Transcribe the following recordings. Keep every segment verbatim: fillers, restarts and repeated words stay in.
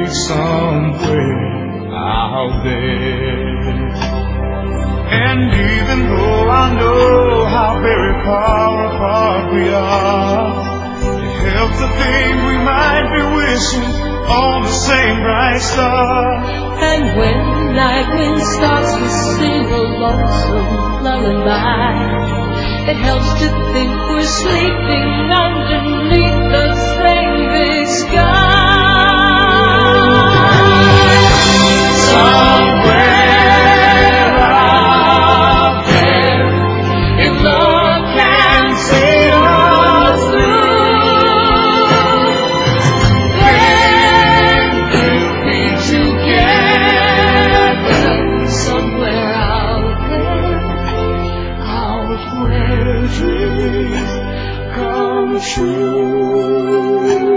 meet somewhere out there. And even though I know how very far apart we are, it helps to think we might be wishing on the same bright star. And when night wind starts to sing a lonesome lullaby, it helps to think we're sleeping underneath the same big sky. Somewhere out there, if love can see us through, then we'll be together. Somewhere out there, out where dreams come true.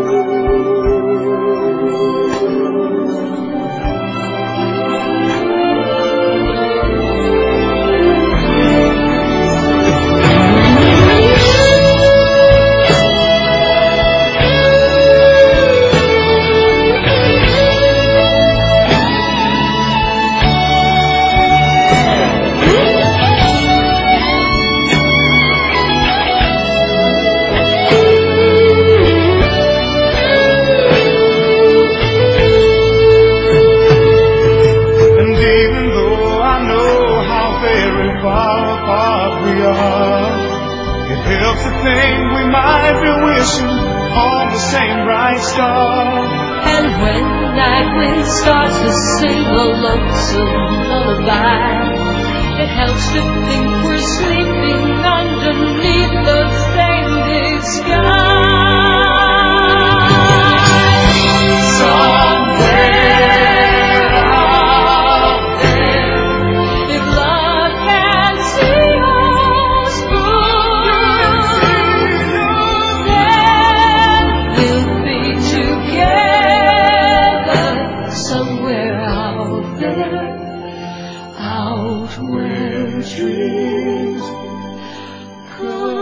It helps to think we might be wishing on the same bright star. And when night wind starts to sing a lonesome lullaby, it helps to think we're sleeping underneath the same big sky. Out where dreams come